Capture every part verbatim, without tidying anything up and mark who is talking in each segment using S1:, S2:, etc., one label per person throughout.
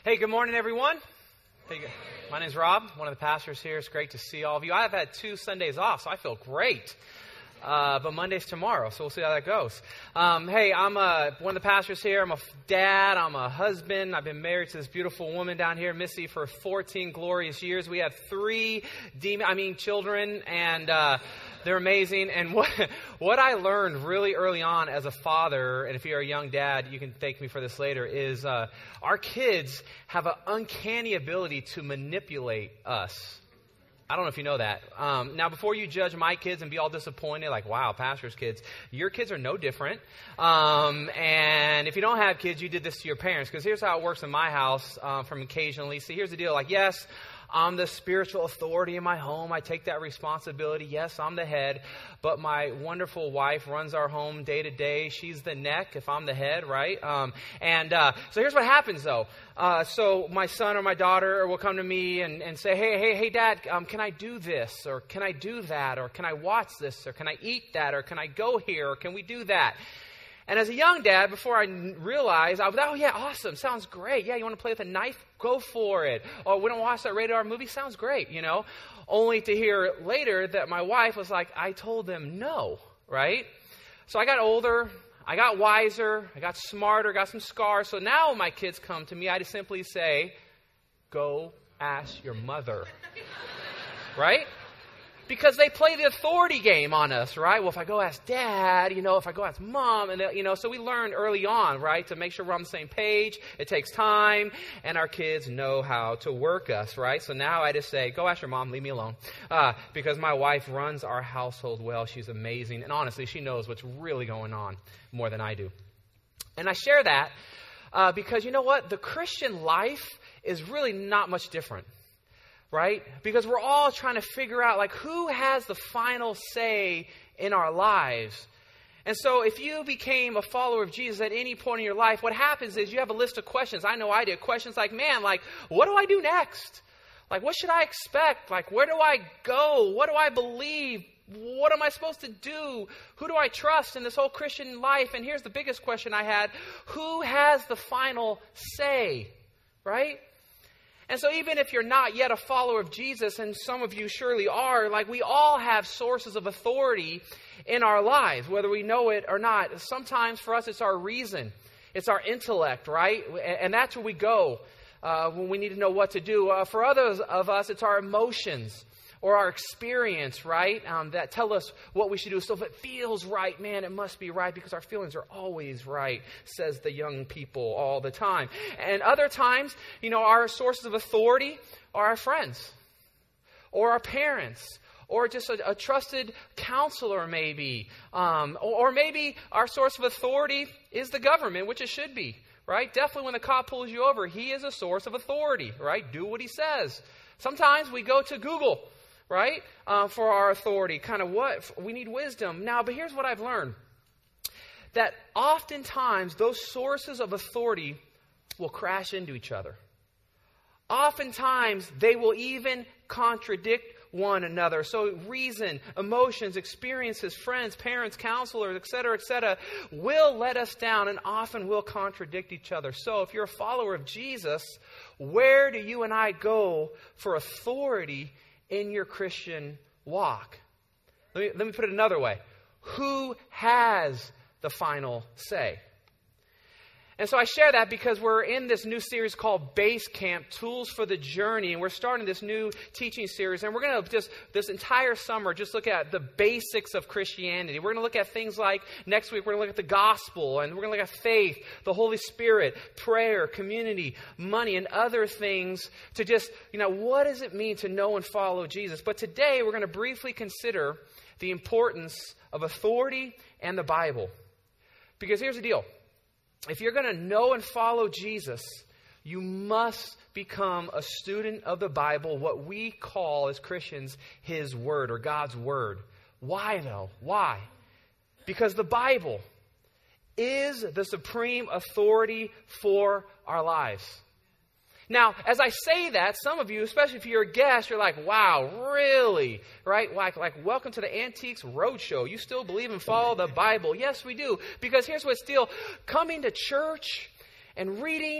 S1: Hey, good morning, everyone. Hey, my name's Rob, one of the pastors here. It's great to see all of you. I've had two Sundays off, so I feel great. Uh, but Monday's tomorrow, so we'll see how that goes. Um, hey, I'm uh, one of the pastors here. I'm a dad. I'm a husband. I've been married to this beautiful woman down here, Missy, for fourteen glorious years. We have three demon, I mean, children, and uh, they're amazing. And what what I learned really early on as a father, and if you're a young dad, you can thank me for this later, is uh, our kids have an uncanny ability to manipulate us. I don't know if you know that. Um, now, before you judge my kids and be all disappointed, like, wow, pastor's kids, your kids are no different. Um, and if you don't have kids, you did this to your parents. Because here's how it works in my house uh, from occasionally. See, here's the deal. Like, yes, I'm the spiritual authority in my home. I take that responsibility. Yes, I'm the head. But my wonderful wife runs our home day to day. She's the neck if I'm the head, right? Um, and uh, so here's what happens, though. Uh, so my son or my daughter will come to me and, and say, hey, hey, hey, Dad, um, can I do this? Or can I do that? Or can I watch this? Or can I eat that? Or can I go here? Or can we do that? And as a young dad, before I realized, I was, oh, yeah, awesome. Sounds great. Yeah, you want to play with a knife? Go for it. Or we don't watch that rated R movie? Sounds great, you know. Only to hear later that my wife was like, I told them no, right? So I got older. I got wiser. I got smarter, got some scars. So now my kids come to me, I just simply say, go ask your mother, right? Because they play the authority game on us, right? Well, if I go ask Dad, you know, if I go ask Mom, and you know, so we learned early on, right, to make sure we're on the same page. It takes time, and our kids know how to work us, right? So now I just say, go ask your mom, leave me alone, uh, because my wife runs our household well. She's amazing, and honestly, she knows what's really going on more than I do. And I share that uh, because you know what? The Christian life is really not much different. Right? Because we're all trying to figure out, like, who has the final say in our lives. And so if you became a follower of Jesus at any point in your life, what happens is you have a list of questions. I know I did. Questions like, man, like, what do I do next? Like, what should I expect? Like, where do I go? What do I believe? What am I supposed to do? Who do I trust in this whole Christian life? And here's the biggest question I had. Who has the final say? Right? And so even if you're not yet a follower of Jesus, and some of you surely are, like we all have sources of authority in our lives, whether we know it or not. Sometimes for us it's our reason. It's our intellect, right? And that's where we go uh, when we need to know what to do. Uh, for others of us, it's our emotions or our experience, right, um, that tell us what we should do. So if it feels right, man, it must be right because our feelings are always right, says the young people all the time. And other times, you know, our sources of authority are our friends or our parents or just a, a trusted counselor maybe. Um, or, or maybe our source of authority is the government, which it should be, right? Definitely when the cop pulls you over, he is a source of authority, right? Do what he says. Sometimes we go to Google, right, uh, for our authority. Kind of what? We need wisdom. Now, but here's what I've learned. That oftentimes those sources of authority will crash into each other. Oftentimes they will even contradict one another. So reason, emotions, experiences, friends, parents, counselors, et cetera, et cetera, will let us down and often will contradict each other. So if you're a follower of Jesus, where do you and I go for authority in your Christian walk? Let me, let me put it another way. Who has the final say? And so I share that because we're in this new series called Base Camp, Tools for the Journey. And we're starting this new teaching series. And we're going to just, this entire summer, just look at the basics of Christianity. We're going to look at things like, next week, we're going to look at the gospel. And we're going to look at faith, the Holy Spirit, prayer, community, money, and other things to just, you know, what does it mean to know and follow Jesus? But today, we're going to briefly consider the importance of authority and the Bible. Because here's the deal. If you're going to know and follow Jesus, you must become a student of the Bible, what we call as Christians His Word or God's Word. Why though? Why? Because the Bible is the supreme authority for our lives. Now, as I say that, some of you, especially if you're a guest, you're like, wow, really? Right? Like, like welcome to the Antiques Roadshow. You still believe and follow the Bible? Yes, we do. Because here's what's still coming to church and reading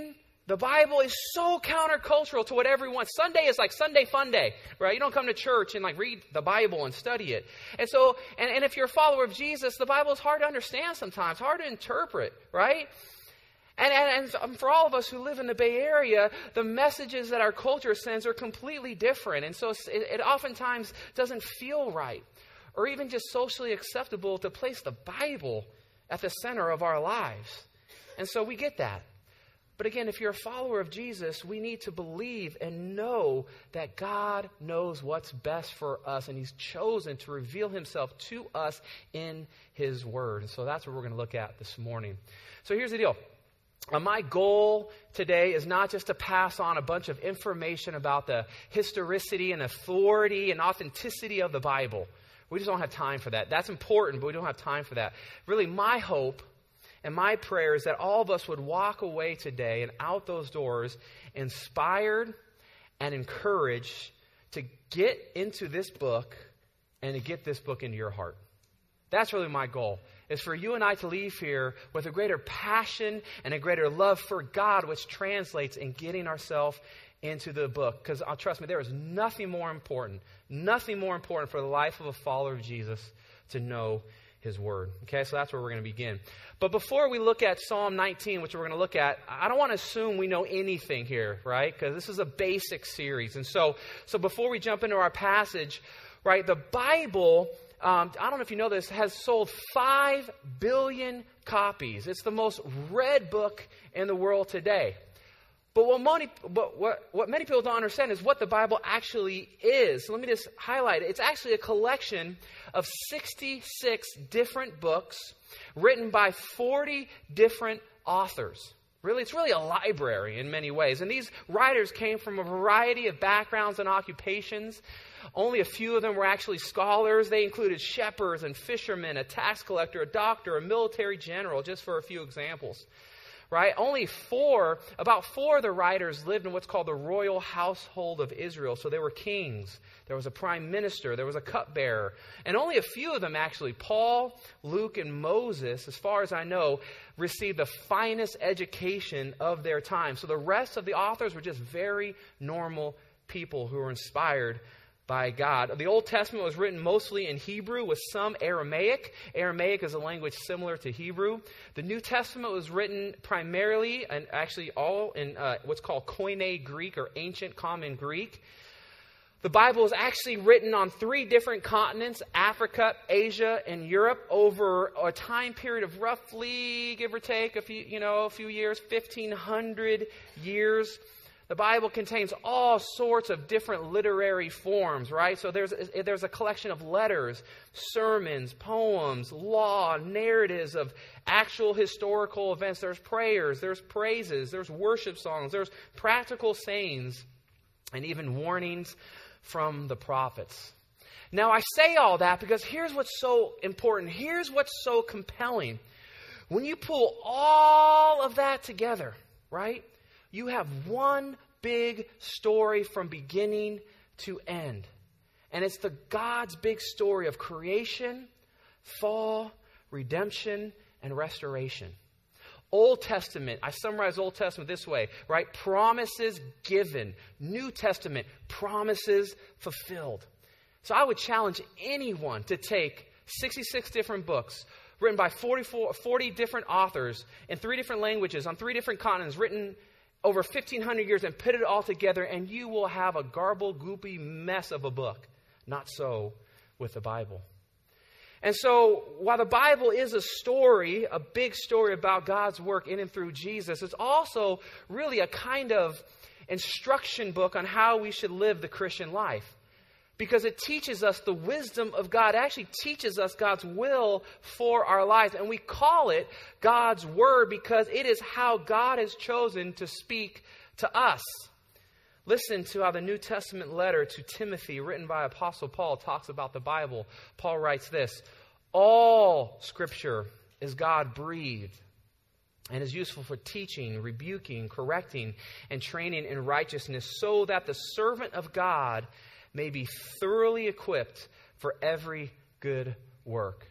S1: The Bible is so countercultural to what everyone. Sunday is like Sunday fun day, right? You don't come to church and like read the Bible and study it. And so, and, and if you're a follower of Jesus, the Bible is hard to understand sometimes, hard to interpret, right? And, and, and for all of us who live in the Bay Area, the messages that our culture sends are completely different. And so it, it oftentimes doesn't feel right or even just socially acceptable to place the Bible at the center of our lives. And so we get that. But again, if you're a follower of Jesus, we need to believe and know that God knows what's best for us, and He's chosen to reveal Himself to us in His Word. And so that's what we're going to look at this morning. So here's the deal. Uh, my goal today is not just to pass on a bunch of information about the historicity and authority and authenticity of the Bible. We just don't have time for that. That's important, but we don't have time for that. Really, my hope and my prayer is that all of us would walk away today and out those doors inspired and encouraged to get into this book and to get this book into your heart. That's really my goal, is for you and I to leave here with a greater passion and a greater love for God, which translates in getting ourselves into the book. Because uh, trust me, there is nothing more important, nothing more important for the life of a follower of Jesus to know His Word. Okay, so that's where we're going to begin. But before we look at Psalm nineteen, which we're going to look at, I don't want to assume we know anything here, right? Because this is a basic series. And so, so before we jump into our passage, right, the Bible, um, I don't know if you know this, has sold five billion copies. It's the most read book in the world today. But what many, but what, what many people don't understand is what the Bible actually is. So let me just highlight it. It's actually a collection of sixty-six different books written by forty different authors. Really, it's really a library in many ways. And these writers came from a variety of backgrounds and occupations. Only a few of them were actually scholars. They included shepherds and fishermen, a tax collector, a doctor, a military general, just for a few examples. Right? Only four, about four of the writers lived in what's called the royal household of Israel. So they were kings. There was a prime minister. There was a cupbearer. And only a few of them actually, Paul, Luke, and Moses, as far as I know, received the finest education of their time. So the rest of the authors were just very normal people who were inspired by God. The Old Testament was written mostly in Hebrew with some Aramaic. Aramaic is a language similar to Hebrew. The New Testament was written primarily and actually all in uh, what's called Koine Greek or ancient common Greek. The Bible is actually written on three different continents, Africa, Asia, and Europe, over a time period of roughly, give or take, a few, you know, a few years, fifteen hundred years. The Bible contains all sorts of different literary forms, right? So there's, there's a collection of letters, sermons, poems, law, narratives of actual historical events. There's prayers, there's praises, there's worship songs, there's practical sayings, and even warnings from the prophets. Now, I say all that because here's what's so important. Here's what's so compelling. When you pull all of that together, right? You have one big story from beginning to end. And it's the God's big story of creation, fall, redemption, and restoration. Old Testament, I summarize Old Testament this way, right? Promises given. New Testament, promises fulfilled. So I would challenge anyone to take sixty-six different books written by forty-four, forty different authors in three different languages on three different continents, written over fifteen hundred years, and put it all together, and you will have a garbled, goopy mess of a book. Not so with the Bible. And so, while the Bible is a story, a big story about God's work in and through Jesus, it's also really a kind of instruction book on how we should live the Christian life. Because it teaches us the wisdom of God. It actually teaches us God's will for our lives. And we call it God's Word because it is how God has chosen to speak to us. Listen to how the New Testament letter to Timothy, written by Apostle Paul, talks about the Bible. Paul writes this: all Scripture is God-breathed and is useful for teaching, rebuking, correcting, and training in righteousness, so that the servant of God may be thoroughly equipped for every good work.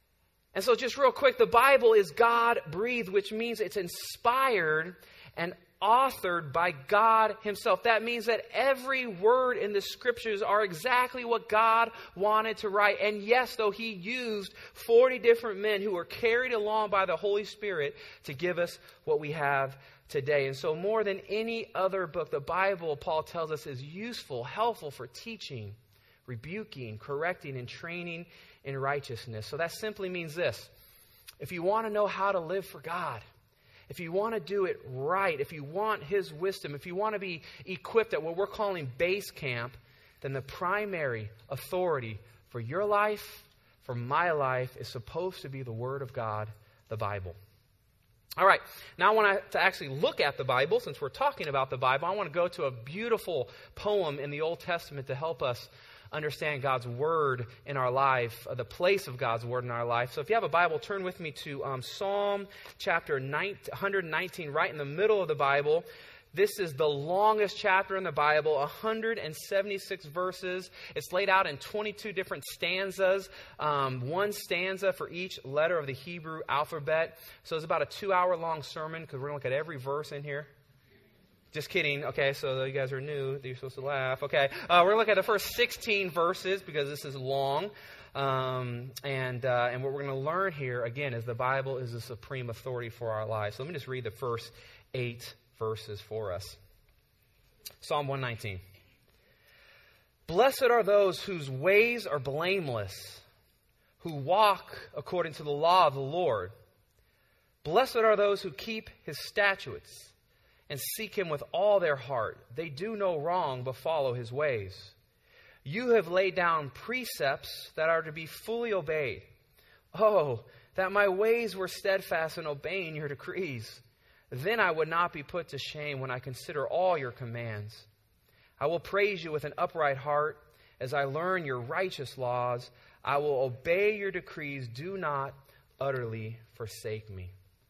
S1: And so just real quick, the Bible is God-breathed, which means it's inspired and authored by God himself. That means that every word in the scriptures are exactly what God wanted to write. And yes, though he used forty different men who were carried along by the Holy Spirit to give us what we have today. And so more than any other book, the Bible, Paul tells us, is useful, helpful for teaching, rebuking, correcting, and training in righteousness. So that simply means this. If you want to know how to live for God, if you want to do it right, if you want his wisdom, if you want to be equipped at what we're calling base camp, then the primary authority for your life, for my life, is supposed to be the Word of God, the Bible. All right, now I want to actually look at the Bible. Since we're talking about the Bible, I want to go to a beautiful poem in the Old Testament to help us understand God's Word in our life, uh, the place of God's Word in our life. So if you have a Bible, turn with me to um, Psalm chapter one nineteen, right in the middle of the Bible. This is the longest chapter in the Bible, one hundred seventy-six verses. It's laid out in twenty-two different stanzas, um, one stanza for each letter of the Hebrew alphabet. So it's about a two-hour long sermon because we're going to look at every verse in here. Just kidding. Okay, so you guys are new. You're supposed to laugh. Okay, uh, we're going to look at the first sixteen verses because this is long. Um, and uh, and what we're going to learn here, again, is the Bible is the supreme authority for our lives. So let me just read the first eight verses for us. Psalm one nineteen. Blessed are those whose ways are blameless, who walk according to the law of the Lord. Blessed are those who keep his statutes and seek him with all their heart. They do no wrong, but follow his ways. You have laid down precepts that are to be fully obeyed. Oh, that my ways were steadfast in obeying your decrees. Then I would not be put to shame when I consider all your commands. I will praise you with an upright heart. As I learn your righteous laws, I will obey your decrees. Do not utterly forsake me.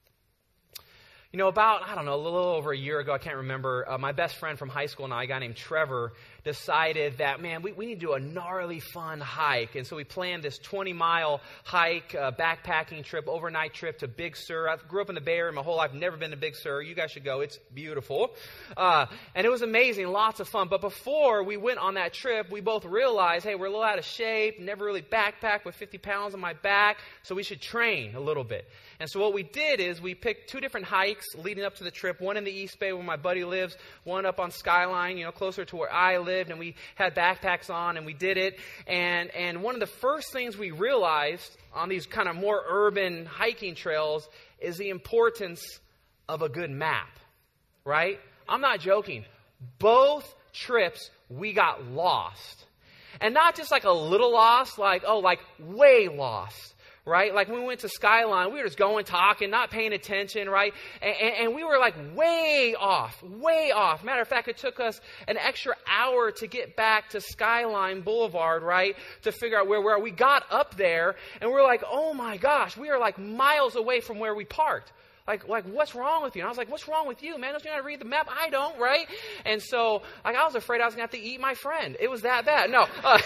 S1: You know, about, I don't know, a little over a year ago, I can't remember, uh, my best friend from high school and I, a guy named Trevor, decided that, man, we, we need to do a gnarly fun hike. And so we planned this twenty-mile hike, uh, backpacking trip, overnight trip to Big Sur. I grew up in the Bay Area my whole life, never been to Big Sur. You guys should go. It's beautiful. Uh, and it was amazing, lots of fun. But before we went on that trip, we both realized, hey, we're a little out of shape, never really backpacked with fifty pounds on my back, so we should train a little bit. And so what we did is we picked two different hikes leading up to the trip, one in the East Bay where my buddy lives, one up on Skyline, you know, closer to where I lived, and we had backpacks on and we did it. And and one of the first things we realized on these kind of more urban hiking trails is the importance of a good map, right? I'm not joking. Both trips we got lost. And not just like a little lost, like, oh, like way lost. Right? Like when we went to Skyline, we were just going, talking, not paying attention, right? And, and, and we were like way off, way off. Matter of fact, it took us an extra hour to get back to Skyline Boulevard, right? To figure out where we were. We got up there and we were like, oh my gosh, we are like miles away from where we parked. Like, like, what's wrong with you? And I was like, what's wrong with you, man? Don't you know how to read the map? I don't, right? And so, like, I was afraid I was going to have to eat my friend. It was that bad. No. Uh,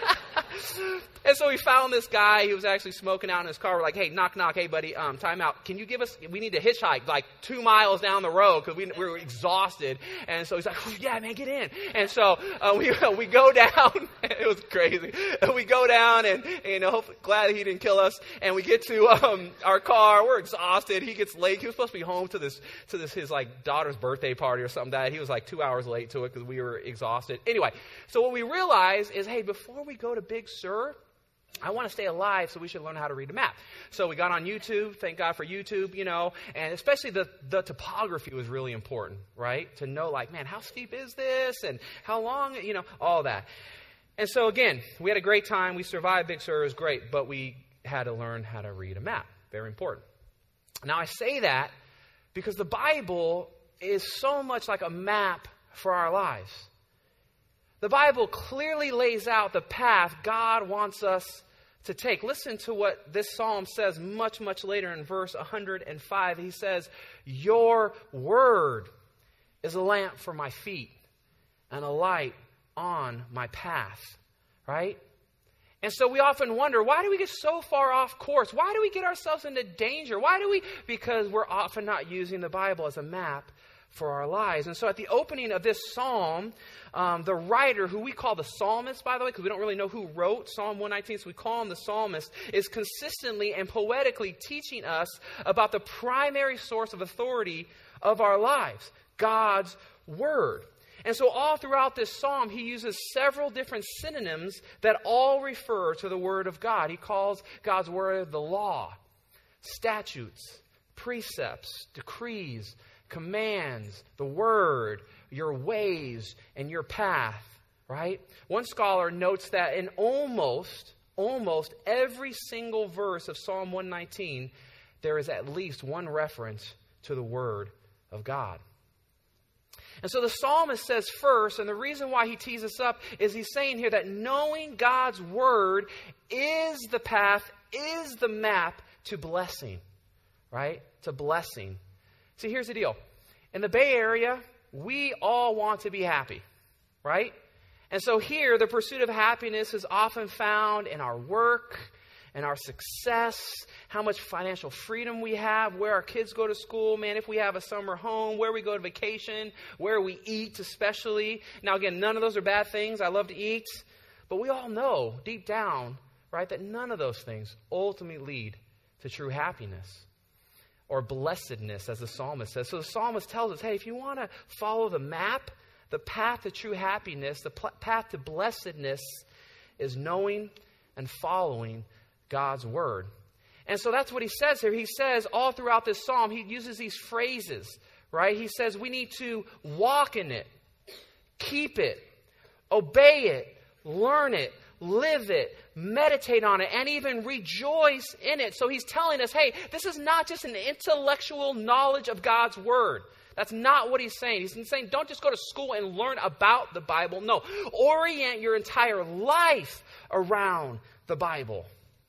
S1: and so we found this guy. He was actually smoking out in his car. We're like, hey, knock, knock. Hey, buddy, um, time out. Can you give us, we need to hitchhike like two miles down the road because we, we were exhausted. And so he's like, oh, yeah, man, get in. And so uh, we we go down. It was crazy. We go down and, you know, hopefully, glad he didn't kill us. And we get to um, our car. We're exhausted. He gets late. He was supposed to be home to this, to this, his like daughter's birthday party or something like that. He was like two hours late to it because we were exhausted. Anyway, so what we realized is, hey, before we go to Big Sur, I want to stay alive, so we should learn how to read a map. So we got on YouTube. Thank God for YouTube, you know, and especially the, the topography was really important, right? To know like, man, how steep is this? And how long, you know, all that. And so again, we had a great time. We survived Big Sur. It was great, but we had to learn how to read a map. Very important. Now, I say that because the Bible is so much like a map for our lives. The Bible clearly lays out the path God wants us to take. Listen to what this psalm says much, much later in verse one hundred five. He says, your word is a lamp for my feet and a light on my path. Right? And so we often wonder, why do we get so far off course? Why do we get ourselves into danger? Why do we? Because we're often not using the Bible as a map for our lives. And so at the opening of this psalm, um, the writer, who we call the psalmist, by the way, because we don't really know who wrote Psalm one nineteen, so we call him the psalmist, is consistently and poetically teaching us about the primary source of authority of our lives, God's Word. And so all throughout this psalm, he uses several different synonyms that all refer to the Word of God. He calls God's Word the law, statutes, precepts, decrees, commands, the Word, your ways, and your path, right? One scholar notes that in almost, almost every single verse of Psalm one nineteen, there is at least one reference to the Word of God. And so the psalmist says first, and the reason why he tees us up is he's saying here that knowing God's Word is the path, is the map to blessing, right? To blessing. See, here's the deal. In the Bay Area, we all want to be happy, right? And so here, the pursuit of happiness is often found in our work, in our success, how much financial freedom we have, where our kids go to school, man, if we have a summer home, where we go to vacation, where we eat especially. Now, again, none of those are bad things. I love to eat. But we all know deep down, right, that none of those things ultimately lead to true happiness or blessedness, as the psalmist says. So the psalmist tells us, hey, if you want to follow the map, the path to true happiness, the pl- path to blessedness is knowing and following God's Word. And so that's what he says here. He says all throughout this psalm, he uses these phrases, right? He says we need to walk in it, keep it, obey it, learn it, live it, meditate on it, and even rejoice in it. So he's telling us, hey, this is not just an intellectual knowledge of God's Word. That's not what he's saying. He's saying don't just go to school and learn about the Bible. No, orient your entire life around the Bible.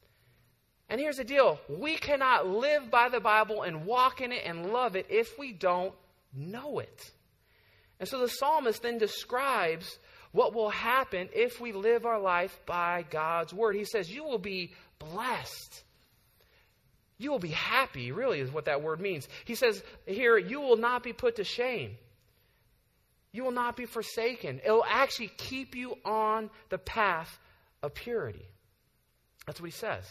S1: And here's the deal. We cannot live by the Bible and walk in it and love it if we don't know it. And so the psalmist then describes what will happen if we live our life by God's Word. He says, you will be blessed. You will be happy, really, is what that word means. He says here, you will not be put to shame. You will not be forsaken. It will actually keep you on the path of purity. That's what he says.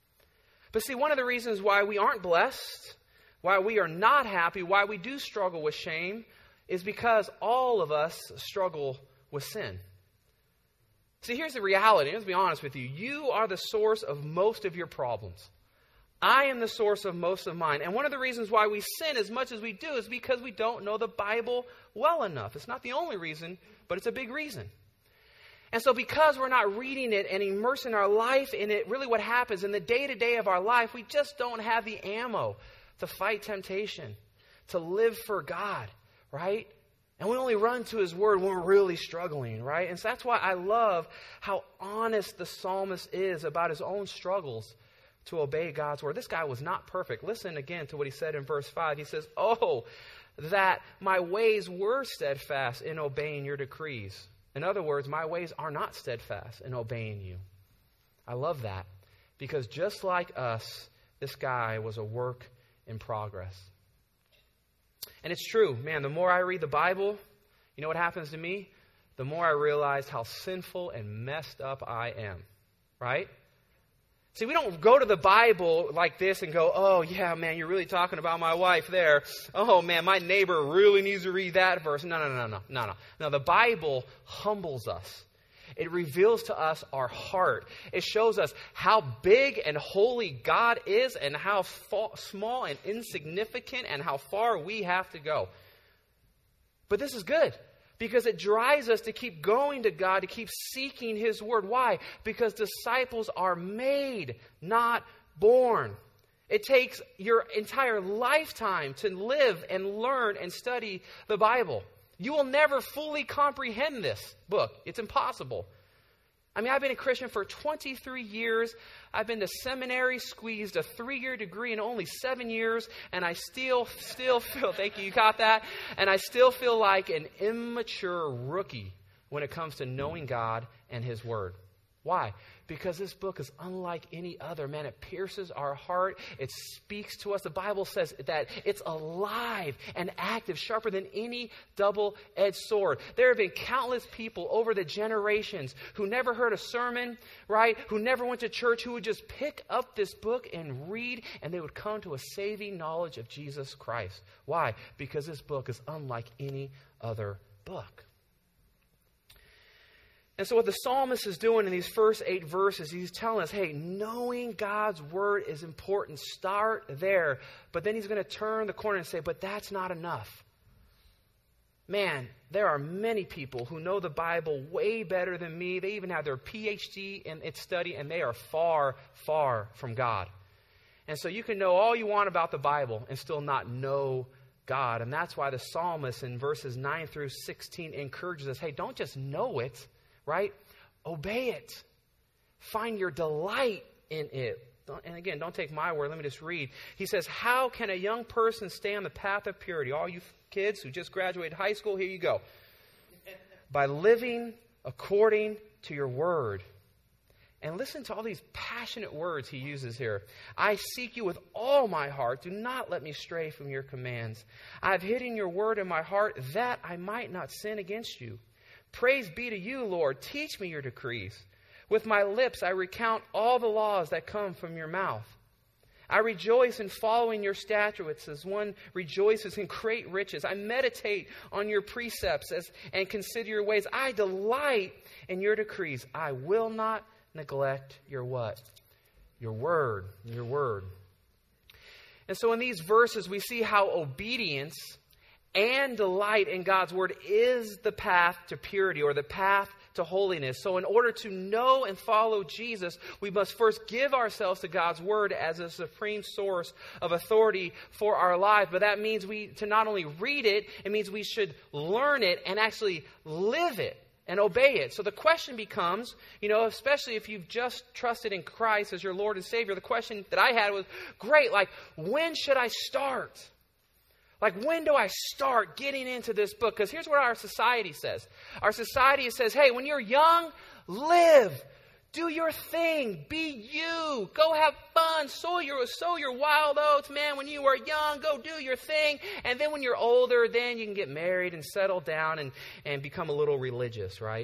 S1: But see, one of the reasons why we aren't blessed, why we are not happy, why we do struggle with shame, is because all of us struggle with sin. See, here's the reality. Let's be honest with you. You are the source of most of your problems. I am the source of most of mine. And one of the reasons why we sin as much as we do is because we don't know the Bible well enough. It's not the only reason, but it's a big reason. And so because we're not reading it and immersing our life in it, really what happens in the day-to-day of our life, we just don't have the ammo to fight temptation, to live for God, right? And we only run to His Word when we're really struggling, right? And so that's why I love how honest the psalmist is about his own struggles to obey God's Word. This guy was not perfect. Listen again to what he said in verse five. He says, oh, that my ways were steadfast in obeying your decrees. In other words, my ways are not steadfast in obeying you. I love that because just like us, this guy was a work in progress. And it's true, man, the more I read the Bible, you know what happens to me? The more I realize how sinful and messed up I am, right? See, we don't go to the Bible like this and go, oh, yeah, man, you're really talking about my wife there. Oh, man, my neighbor really needs to read that verse. No, no, no, no, no, no. No, the Bible humbles us. It reveals to us our heart. It shows us how big and holy God is and how fa- small and insignificant and how far we have to go. But this is good because it drives us to keep going to God, to keep seeking His Word. Why? Because disciples are made, not born. It takes your entire lifetime to live and learn and study the Bible. You will never fully comprehend this book. It's impossible. I mean, I've been a Christian for twenty-three years. I've been to seminary, squeezed a three-year degree in only seven years, and I still, still feel, thank you, you caught that? And I still feel like an immature rookie when it comes to knowing God and His Word. Why? Because this book is unlike any other. Man, it pierces our heart. It speaks to us. The Bible says that it's alive and active, sharper than any double-edged sword. There have been countless people over the generations who never heard a sermon, right? Who never went to church, who would just pick up this book and read, and they would come to a saving knowledge of Jesus Christ. Why? Because this book is unlike any other book. And so what the psalmist is doing in these first eight verses, he's telling us, hey, knowing God's word is important. Start there. But then he's going to turn the corner and say, but that's not enough. Man, there are many people who know the Bible way better than me. They even have their P H D in its study, and they are far, far from God. And so you can know all you want about the Bible and still not know God. And that's why the psalmist in verses nine through sixteen encourages us, hey, don't just know it. Right? Obey it. Find your delight in it. Don't, and again, don't take my word. Let me just read. He says, how can a young person stay on the path of purity? All you kids who just graduated high school, here you go. By living according to your word. And listen to all these passionate words he uses here. I seek you with all my heart. Do not let me stray from your commands. I have hidden your word in my heart that I might not sin against you. Praise be to you, Lord. Teach me your decrees. With my lips I recount all the laws that come from your mouth. I rejoice in following your statutes as one rejoices in great riches. I meditate on your precepts as, and consider your ways. I delight in your decrees. I will not neglect your what? Your word. Your word. And so in these verses we see how obedience and delight in God's word is the path to purity or the path to holiness. So in order to know and follow Jesus, we must first give ourselves to God's word as a supreme source of authority for our life. But that means we to not only read it, it means we should learn it and actually live it and obey it. So the question becomes, you know, especially if you've just trusted in Christ as your Lord and Savior, the question that I had was, great, like, when should I start? Like, when do I start getting into this book? Because here's what our society says. Our society says, hey, when you're young, live. Do your thing. Be you. Go have fun. Sow your, sow your wild oats, man. When you are young, go do your thing. And then when you're older, then you can get married and settle down and, and become a little religious, right?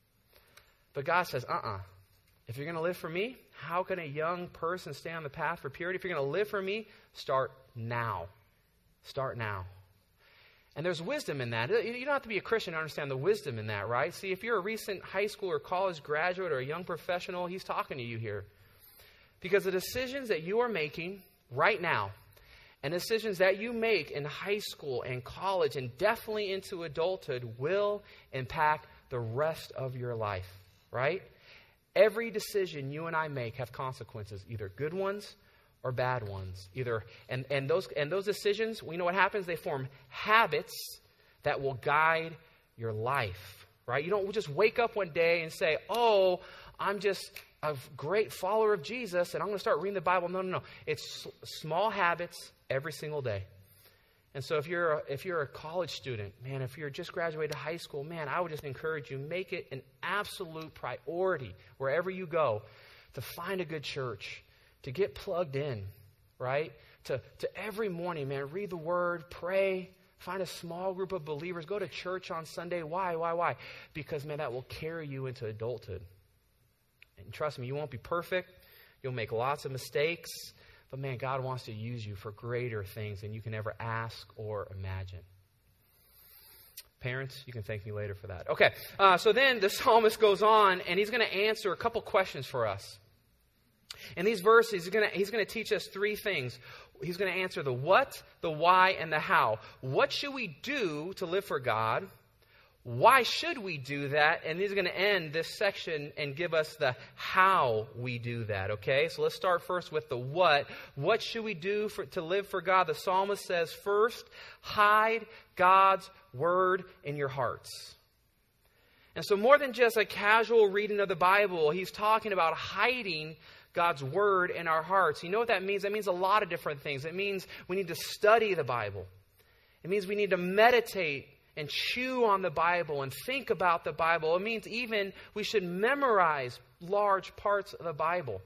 S1: But God says, uh-uh. If you're going to live for me, how can a young person stay on the path for purity? If you're going to live for me, start now. Start now. And there's wisdom in that. You don't have to be a Christian to understand the wisdom in that, right? See, if you're a recent high school or college graduate or a young professional, he's talking to you here. Because the decisions that you are making right now and decisions that you make in high school and college and definitely into adulthood will impact the rest of your life, right? Every decision you and I make have consequences, either good ones or bad ones. Either and, and those and those decisions, we know what happens, they form habits that will guide your life. Right? You don't just wake up one day and say, oh, I'm just a great follower of Jesus and I'm going to start reading the Bible. No, no, no. It's small habits every single day. And so if you're a, if you're a college student, man, if you're just graduated high school, man, I would just encourage you, make it an absolute priority wherever you go to find a good church, to get plugged in, right? To, to every morning, man, read the Word, pray, find a small group of believers, go to church on Sunday. Why, why, why? Because, man, that will carry you into adulthood. And trust me, you won't be perfect. You'll make lots of mistakes. But, man, God wants to use you for greater things than you can ever ask or imagine. Parents, you can thank me later for that. Okay, uh, so then the psalmist goes on, and he's going to answer a couple questions for us. In these verses, he's going to, he's going to teach us three things. He's going to answer the what, the why, and the how. What should we do to live for God? Why should we do that? And he's going to end this section and give us the how we do that, okay? So let's start first with the what. What should we do for, to live for God? The psalmist says, first, hide God's word in your hearts. And so more than just a casual reading of the Bible, he's talking about hiding God's word in our hearts. You know what that means? That means a lot of different things. It means we need to study the Bible. It means we need to meditate and chew on the Bible and think about the Bible. It means even we should memorize large parts of the Bible.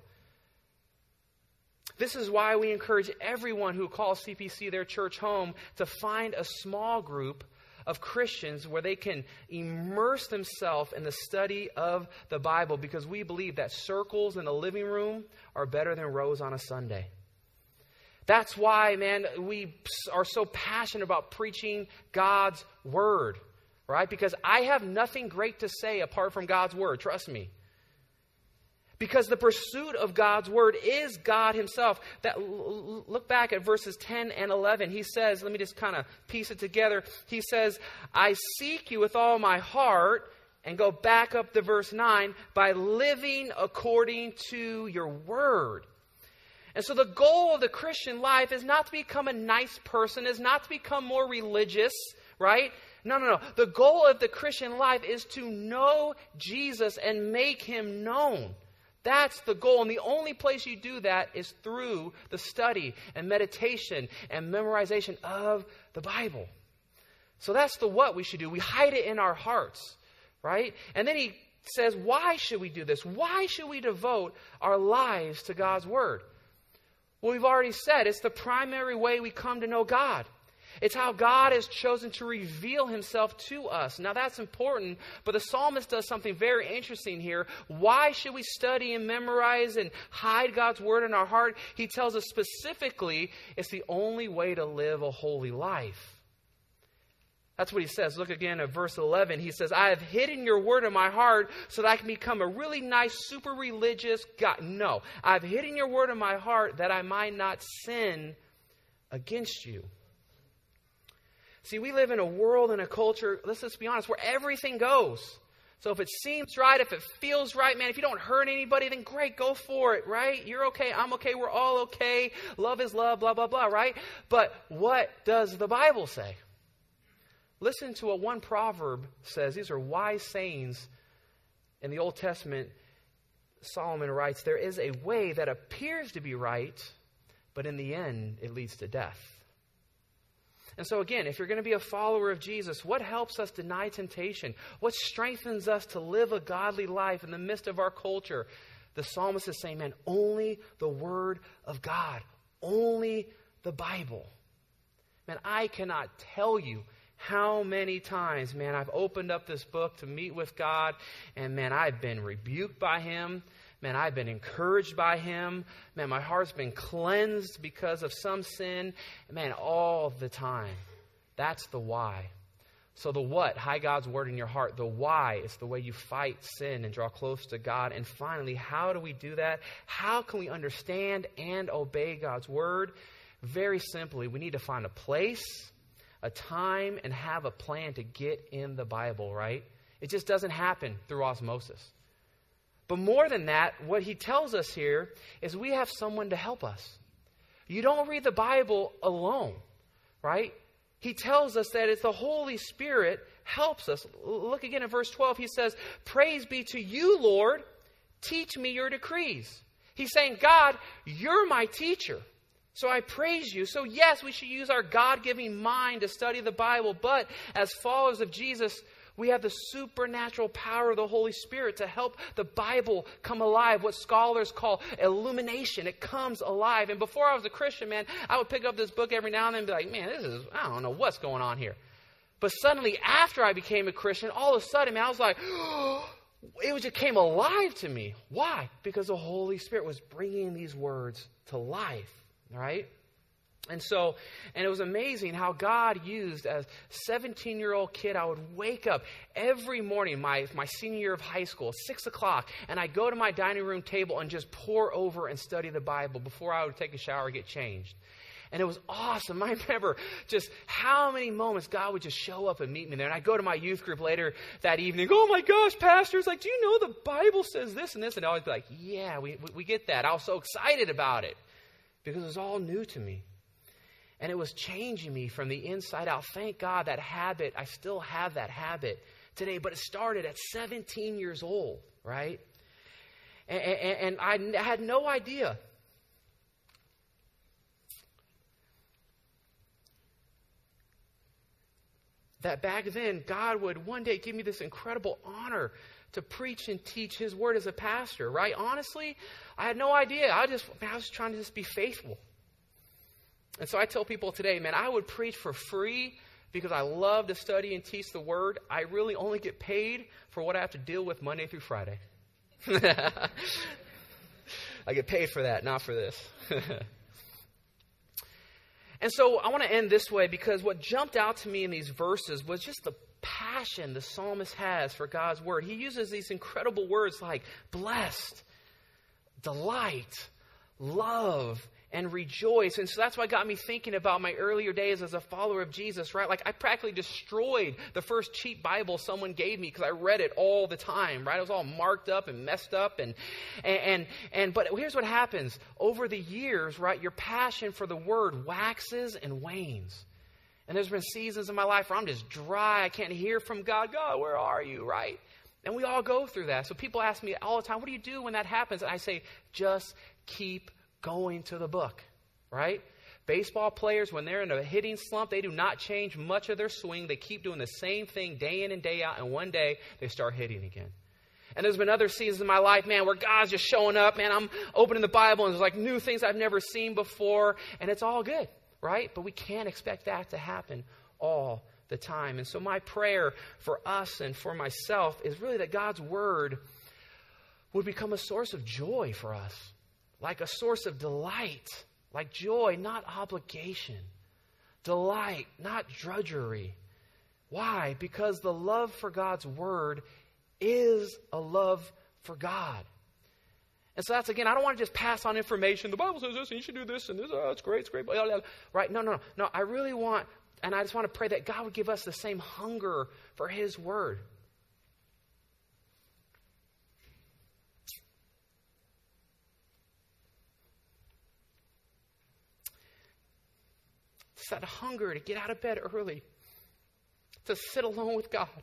S1: This is why we encourage everyone who calls C P C their church home to find a small group of Christians where they can immerse themselves in the study of the Bible, because we believe that circles in the living room are better than rows on a Sunday. That's why, man, we are so passionate about preaching God's Word, right? Because I have nothing great to say apart from God's Word, trust me. Because the pursuit of God's Word is God Himself. That, look back at verses ten and eleven. He says, let me just kind of piece it together. He says, I seek you with all my heart, and go back up to verse nine, by living according to your Word. And so the goal of the Christian life is not to become a nice person, is not to become more religious, right? No, no, no. The goal of the Christian life is to know Jesus and make Him known. That's the goal. And the only place you do that is through the study and meditation and memorization of the Bible. So that's the what we should do. We hide it in our hearts, right? And then he says, why should we do this? Why should we devote our lives to God's Word? Well, we've already said it's the primary way we come to know God. It's how God has chosen to reveal Himself to us. Now that's important, but the psalmist does something very interesting here. Why should we study and memorize and hide God's Word in our heart? He tells us specifically it's the only way to live a holy life. That's what he says. Look again at verse eleven. He says, I have hidden your word in my heart so that I can become a really nice, super religious God. No, I've hidden your word in my heart that I might not sin against you. See, we live in a world and a culture, let's just be honest, where everything goes. So if it seems right, if it feels right, man, if you don't hurt anybody, then great, go for it, right? You're okay, I'm okay, we're all okay. Love is love, blah, blah, blah, right? But what does the Bible say? Listen to what one proverb says. These are wise sayings in the Old Testament. Solomon writes, there is a way that appears to be right, but in the end, it leads to death. And so again, if you're going to be a follower of Jesus, what helps us deny temptation? What strengthens us to live a godly life in the midst of our culture? The psalmist is saying, man, only the Word of God. Only the Bible. Man, I cannot tell you how many times, man, I've opened up this book to meet with God, and man, I've been rebuked by Him. Man, I've been encouraged by Him. Man, my heart's been cleansed because of some sin. Man, all the time. That's the why. So the what, hide God's Word in your heart. The why is the way you fight sin and draw close to God. And finally, how do we do that? How can we understand and obey God's Word? Very simply, we need to find a place, a time, and have a plan to get in the Bible, right? It just doesn't happen through osmosis. But more than that, what he tells us here is we have someone to help us. You don't read the Bible alone, right? He tells us that it's the Holy Spirit helps us. Look again at verse twelve. He says, praise be to you, Lord. Teach me your decrees. He's saying, God, you're my teacher. So I praise you. So yes, we should use our God-giving mind to study the Bible. But as followers of Jesus, we have the supernatural power of the Holy Spirit to help the Bible come alive, what scholars call illumination. It comes alive. And before I was a Christian, man, I would pick up this book every now and then and be like, man, this is, I don't know what's going on here. But suddenly, after I became a Christian, all of a sudden, man, I was like, oh, it just came alive to me. Why? Because the Holy Spirit was bringing these words to life, right? And so, and it was amazing how God used, as a seventeen-year-old kid, I would wake up every morning, my, my senior year of high school, six o'clock, and I'd go to my dining room table and just pour over and study the Bible before I would take a shower and get changed. And it was awesome. I remember just how many moments God would just show up and meet me there. And I'd go to my youth group later that evening, oh my gosh, Pastor, it's like, do you know the Bible says this and this? And I'd always be like, yeah, we, we, we get that. I was so excited about it because it was all new to me. And it was changing me from the inside out. Thank God that habit, I still have that habit today. But it started at seventeen years old, right? And, and, and I had no idea. that back then God would one day give me this incredible honor to preach and teach His Word as a pastor, right? Honestly, I had no idea. I just, man, I was trying to just be faithful. And so I tell people today, man, I would preach for free because I love to study and teach the Word. I really only get paid for what I have to deal with Monday through Friday. I get paid for that, not for this. And so I want to end this way because what jumped out to me in these verses was just the passion the psalmist has for God's Word. He uses these incredible words like blessed, delight, love, and rejoice. And so that's what got me thinking about my earlier days as a follower of Jesus, right? Like I practically destroyed the first cheap Bible someone gave me because I read it all the time, right? It was all marked up and messed up. And, and, and, and, but here's what happens. Over the years, right, your passion for the Word waxes and wanes. And there's been seasons in my life where I'm just dry. I can't hear from God. God, where are you, right? And we all go through that. So people ask me all the time, what do you do when that happens? And I say, just keep going to the book, right? Baseball players, when they're in a hitting slump, they do not change much of their swing. They keep doing the same thing day in and day out, and one day they start hitting again. And there's been other seasons in my life, man, where God's just showing up, man, I'm opening the Bible, and there's like new things I've never seen before, and it's all good, right? But we can't expect that to happen all the time. And so my prayer for us and for myself is really that God's Word would become a source of joy for us. Like a source of delight, like joy, not obligation. Delight, not drudgery. Why? Because the love for God's Word is a love for God. And so that's, again, I don't want to just pass on information. The Bible says this, and you should do this, and this, oh, it's great, it's great. Right? No, no, no. No, I really want, and I just want to pray that God would give us the same hunger for His Word. It's that hunger to get out of bed early, to sit alone with God,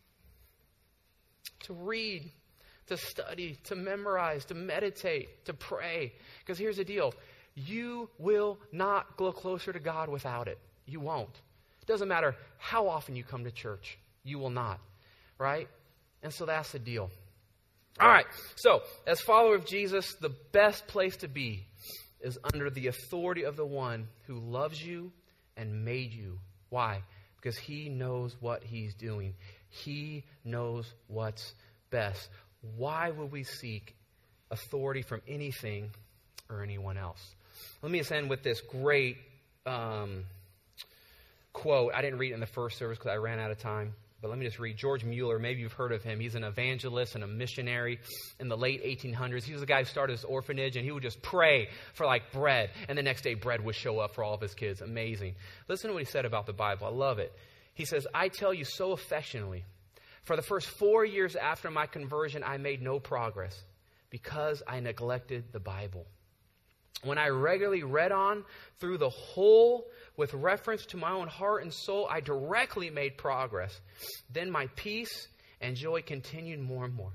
S1: to read, to study, to memorize, to meditate, to pray. Because here's the deal. You will not go closer to God without it. You won't. It doesn't matter how often you come to church. You will not. Right? And so that's the deal. All right. So, as follower of Jesus, the best place to be is under the authority of the one who loves you and made you. Why? Because He knows what He's doing. He knows what's best. Why would we seek authority from anything or anyone else? Let me just end with this great um, quote. I didn't read it in the first service because I ran out of time. But let me just read. George Mueller, maybe you've heard of him. He's an evangelist and a missionary in the late eighteen hundreds. He was the guy who started this orphanage, and he would just pray for like bread. And the next day, bread would show up for all of his kids. Amazing. Listen to what he said about the Bible. I love it. He says, I tell you so affectionately, for the first four years after my conversion, I made no progress because I neglected the Bible. When I regularly read on through the whole with reference to my own heart and soul, I directly made progress. Then my peace and joy continued more and more.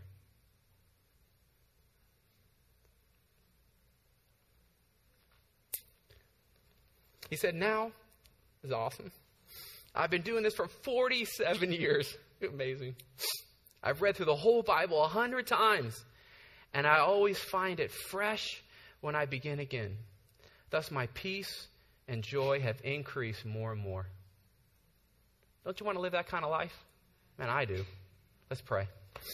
S1: He said, now, this is awesome. I've been doing this for forty-seven years. Amazing. I've read through the whole Bible a hundred times, and I always find it fresh when I begin again. Thus my peace and joy have increased more and more. Don't you want to live that kind of life? Man, I do. Let's pray.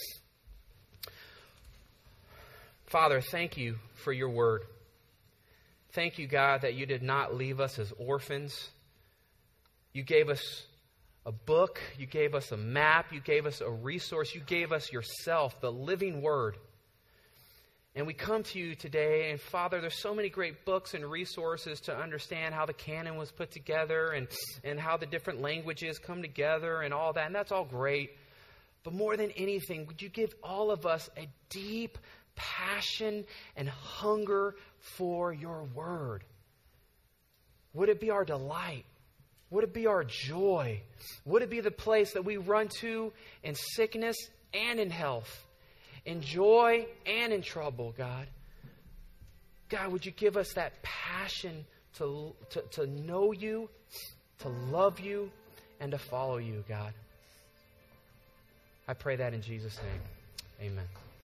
S1: Father, thank you for your word. Thank you, God, that you did not leave us as orphans. You gave us a book. You gave us a map. You gave us a resource. You gave us yourself, the living word. And we come to you today, and Father, there's so many great books and resources to understand how the canon was put together and, and how the different languages come together and all that, and that's all great. But more than anything, would you give all of us a deep passion and hunger for your word? Would it be our delight? Would it be our joy? Would it be the place that we run to in sickness and in health? In joy and in trouble, God. God, would you give us that passion to, to, to know you, to love you, and to follow you, God. I pray that in Jesus' name. Amen.